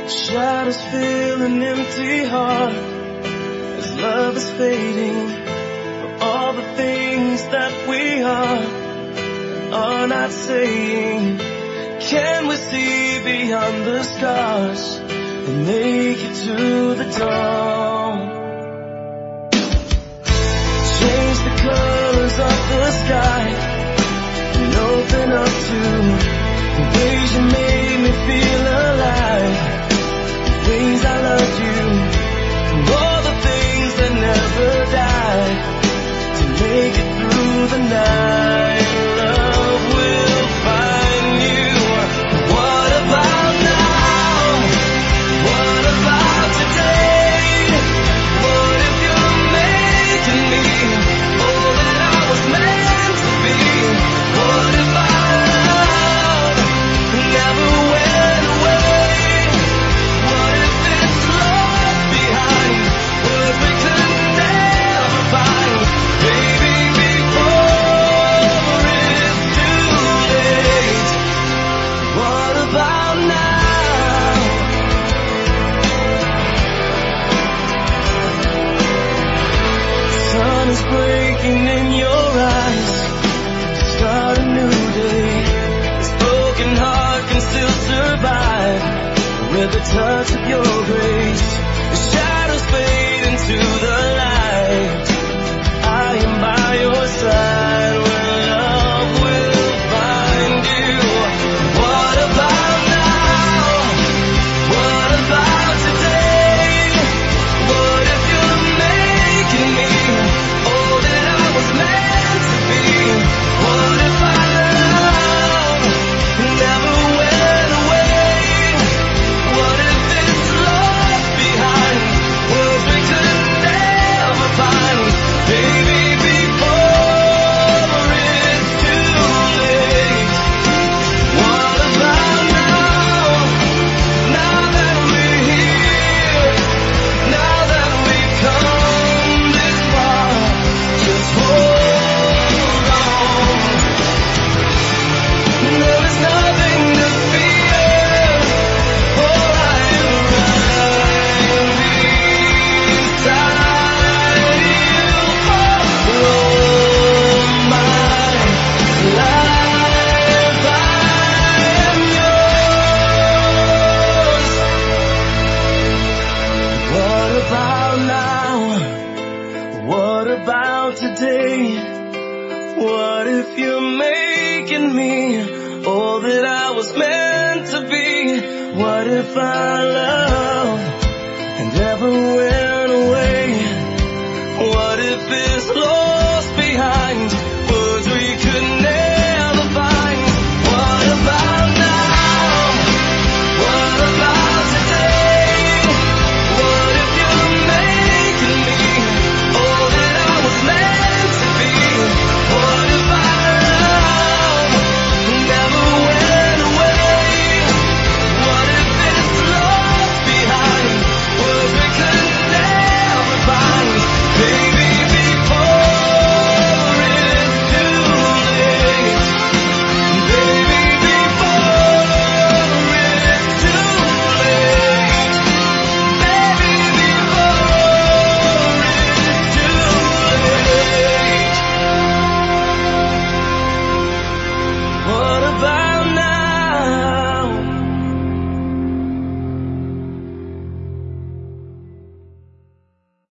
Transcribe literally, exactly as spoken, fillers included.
Shadows fill an empty heart as love is fading. For all the things that we are are not saying. Can we see beyond the scars and make it to the dawn? Change the colors of the sky and open up to the ways you made me feel alive. Ways I loved you, all the things that never die, to make it through the night. Love will find you. What about now? What about today? What if you're making me all that I was meant to be? What if our love never went away? Breaking in your eyes, start a new day. This broken heart can still survive with the touch of your grace. The shadows fade into the light. I am by your side when love will find you. What about now? What about today? What if you're making me meant to be? What if our love never went away? What if it's lost behind words we could never find? Baby, before it's too late. What about now? Now that we're here, now that we've come this far, just hold. Today, what if you're making me all that I was meant to be? What if our love never went away? What if it's lost behind words we could never find? What about now? What about today? What if you're making me all that I was meant to be? What if our love never went away? What if it's lost behind words we could never find? Baby, before it's too late. Baby, before it's too late. Baby, before it's too late. What about